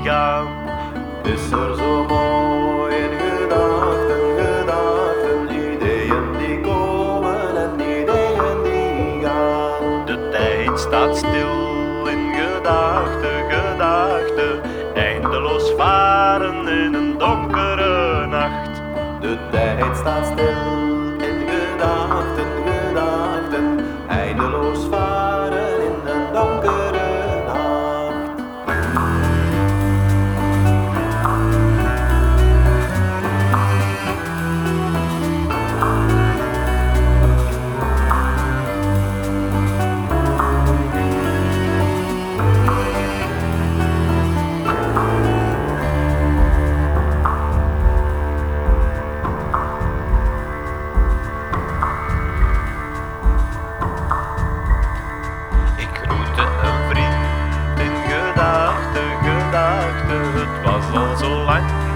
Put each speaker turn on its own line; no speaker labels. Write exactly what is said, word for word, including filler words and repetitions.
gaan. Het is er zo mooi in gedachten, gedachten, ideeën die komen en ideeën die gaan.
De tijd staat stil in gedachten, gedachten, eindeloos varen in een donkere nacht.
De tijd staat stil in gedachten, gedachten, eindeloos varen in een donkere nacht.
Ik groette een vriend in gedachten, gedachten, het was al zo lang